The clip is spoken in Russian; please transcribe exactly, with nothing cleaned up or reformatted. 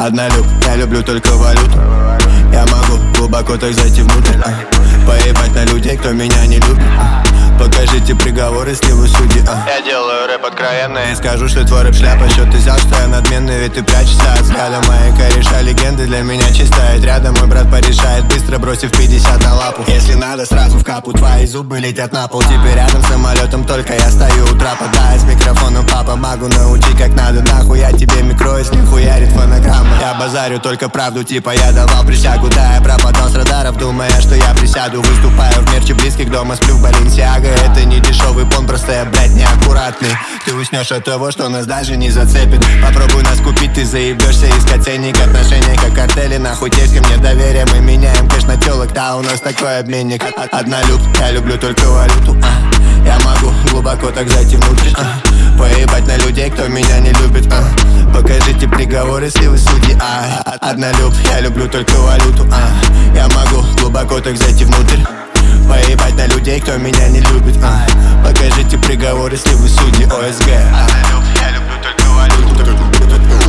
Однолюб, я люблю только валюту. Я могу глубоко так зайти внутрь, а. Поебать на людей, кто меня не любит, а. Покажите приговор, если вы судьи, а. Я делаю рэп откровенно и скажу, что твой рэп шляпа. Счет ты взял, что я надменный, ведь ты прячешься от взгляда. Мои кореша легенды для меня чистая рядом. Мой брат порешает, быстро бросив пятьдесят на лапу. Если надо, сразу в капу, твои зубы летят на пол. Теперь рядом с самолетом, только я стою у трапа. Да, я с микрофоном, папа, могу научить как надо. Нахуй я тебе микро, если хуярит фонограмма. Я базарю только правду, типа я давал присягу. Да, я пропадал с радаров, думая, что я присяду. Выступаю в мерче близких, дома сплю в Баленсиаго. Это не дешевый пон, просто я, блядь, неаккуратный. Ты уснешь от того, что нас даже не зацепит. Попробуй нас купить, ты заебешься искать ценник. Отношения как картели, нахуй тесть ко мне доверие. Мы меняем кэш на телок, да, у нас такой обменник. Однолюб, я люблю только валюту, а. Я могу глубоко так зайти внутрь, а. Поебать на людей, кто меня не любит, а. Покажите приговор, если вы судьи, а. Однолюб, я люблю только валюту, а. Я могу глубоко так зайти внутрь. Поебать на людей, кто меня не любит, а. Покажите приговор, если вы судьи, ОСГ. Однолюб, я люблю только валюту.